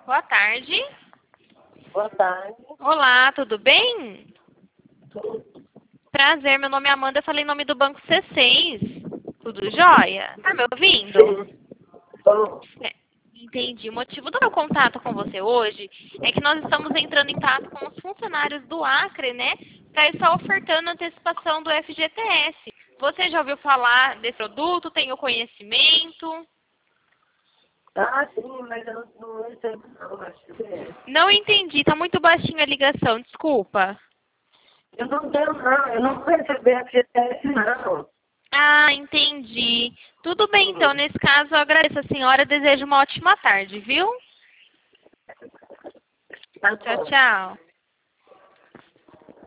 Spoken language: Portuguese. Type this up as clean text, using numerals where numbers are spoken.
Boa tarde. Boa tarde. Olá, tudo bem? Tudo. Prazer, meu nome é Amanda, eu falei em nome do Banco C6. Tudo jóia? Tá me ouvindo? Sim. Tô. Entendi. O motivo do meu contato com você hoje é que nós estamos entrando em contato com os funcionários do Acre, né? Para estar ofertando antecipação do FGTS. Você já ouviu falar desse produto? Tem o conhecimento? Ah, sim, mas eu não recebo não, acho que é. Não entendi, tá muito baixinho a ligação, desculpa. Eu não tenho não, eu não vou receber a FGTS não. Ah, entendi. Tudo bem, então, nesse caso, eu agradeço a senhora, desejo uma ótima tarde, viu? Tá Tchau, bom. tchau.